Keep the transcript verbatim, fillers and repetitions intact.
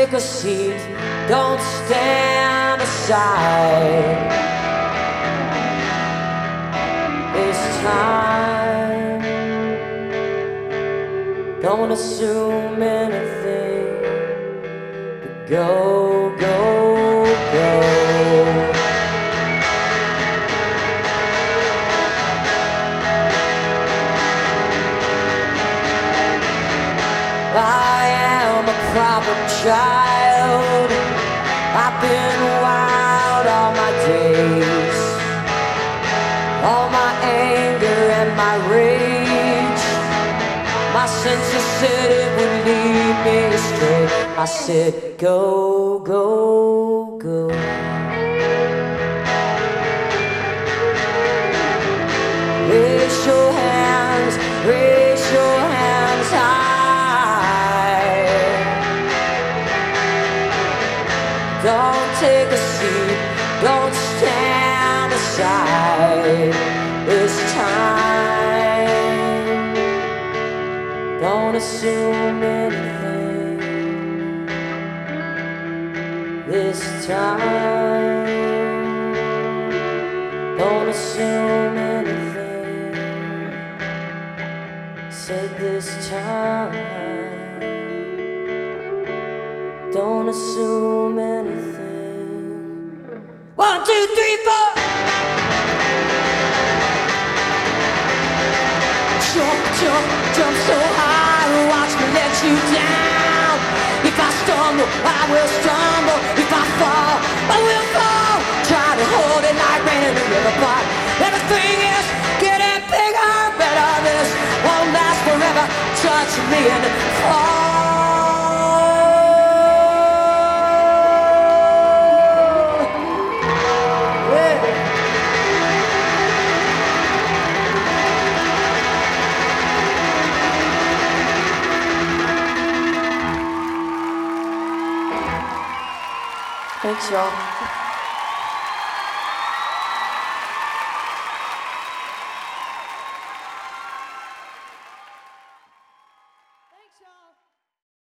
take a seat, don't stand aside. It's time. Don't assume anything. Go, go, go. I am a problem child. I've been wild all my days. All my anger and my rage. My senses said it would lead me astray. I said, go, go, go. Raise your hands, raise your hands high. Don't take a seat, don't stand aside. It's time. Don't assume anything. This time. Don't assume anything. Said this time. Don't assume anything. One, two, three, four. Jump, jump, jump so high, watch me let you down. If I stumble, I will stumble. If I fall, I will fall. Try to hold it like rain in the river, but everything is getting bigger, better. This won't last forever. Touch me and fall. Thanks, y'all.